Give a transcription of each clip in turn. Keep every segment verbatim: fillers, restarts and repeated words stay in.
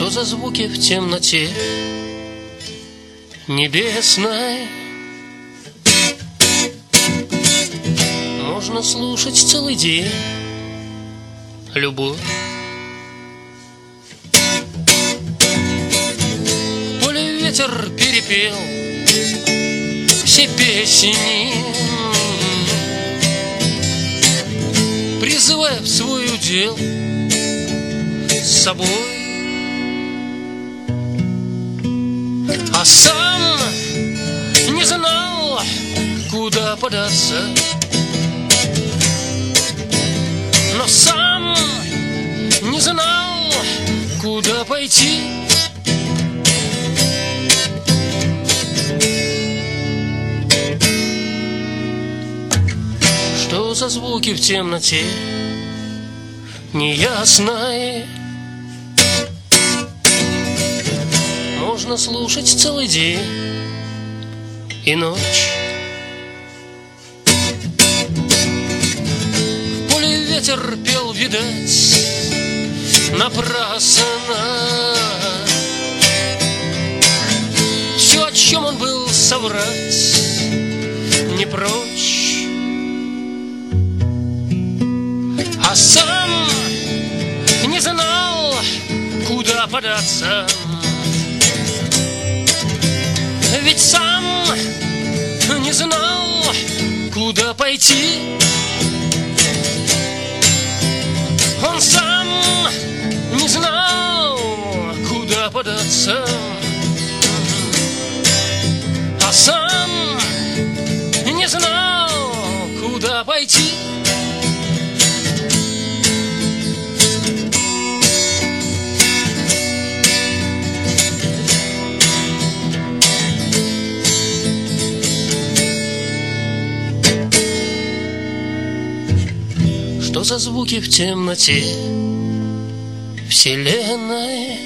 Что за звуки в темноте небесной можно слушать целый день? Любовь. В поле ветер перепел все песни, призывая в свой удел с собой. А сам не знал, куда податься, но сам не знал, куда пойти. Что за звуки в темноте неясной можно слушать целый день и ночь? В поле ветер пел, видать, напрасно все, о чем он был соврать не прочь. А сам не знал, куда податься, ведь сам не знал, куда пойти. Он сам не знал, куда податься, а сам не знал, куда пойти. Что за звуки в темноте вселенной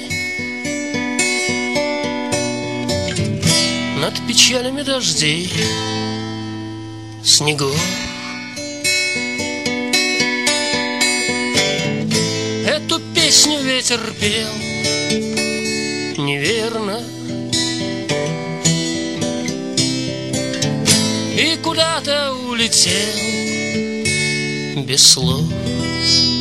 над печалями дождей, снегов? Эту песню ветер пел неверно и куда-то улетел без слов.